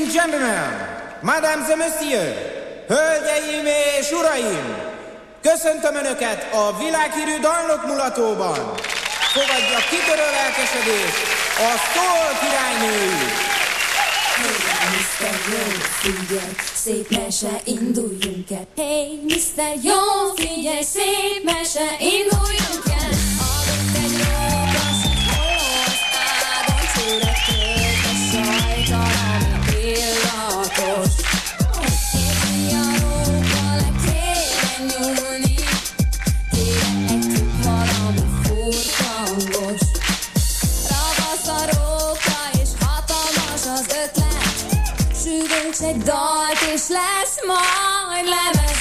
gentlemen, mesdames et messieurs, hölgyeim és uraim, köszöntöm Önöket a világhírű dalnokmulatóban. Fogadja kitörő lelkesedés a Soul királynői. Mr. Jó, figyelj, szép mese, induljunk el. Hey, Mr. Jó, figyelj, szép mese, induljunk el. Adott egy rókas, hoz áldott csúret költ a sajtal, ami illatos. Érti a róka, le kéne nyúlni, kérek egy trükk, valami furkangos. Ravasz a róka, és hatalmas az ötlet. Süvölts egy dalt, és lesz majd lemez.